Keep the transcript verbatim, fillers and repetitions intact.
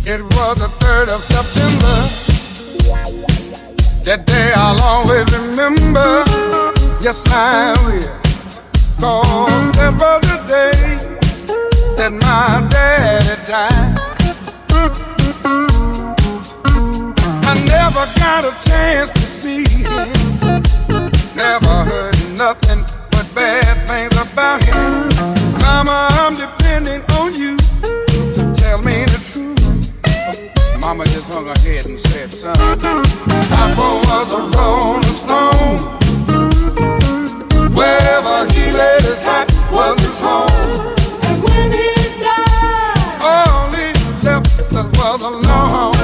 It was the third of September. That day I'll always remember. Yes, I will. 'Cause that was the day that my daddy died. I never got a chance to see him. Never heard nothing but bad things about him. Mama, I'm depending on you to tell me the truth. Mama just hung her head and said, son, Papa was a rolling stone. Wherever he laid his hat was his home. And when he died, all he left us was alone.